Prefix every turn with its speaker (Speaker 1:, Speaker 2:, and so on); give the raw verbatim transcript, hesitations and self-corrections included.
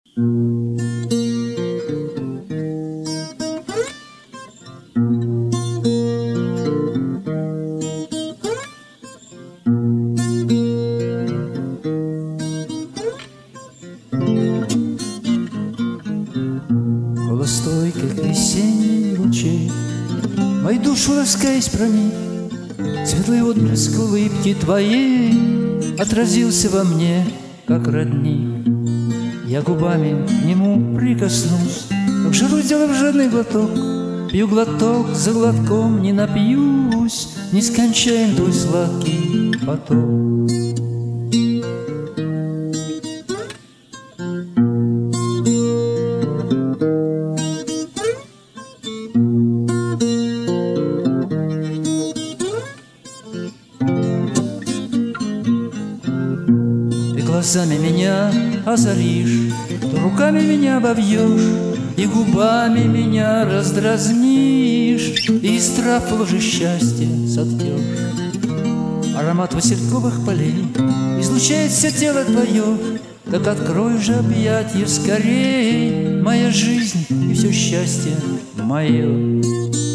Speaker 1: Стойких весенних лучей мою душу ласкаясь проник, светлый отблеск улыбки твоей отразился во мне, как родник. Я губами к нему прикоснусь, как жиру сделав жадный глоток, пью глоток за глотком, не напьюсь, нескончаем твой сладкий поток. Глазами меня озаришь, то руками меня обовьешь, и губами меня раздразнишь, и из трав в ложе счастья соткешь. Аромат васильковых полей излучает все тело твое, так открой же объятья скорей, моя жизнь и все счастье мое.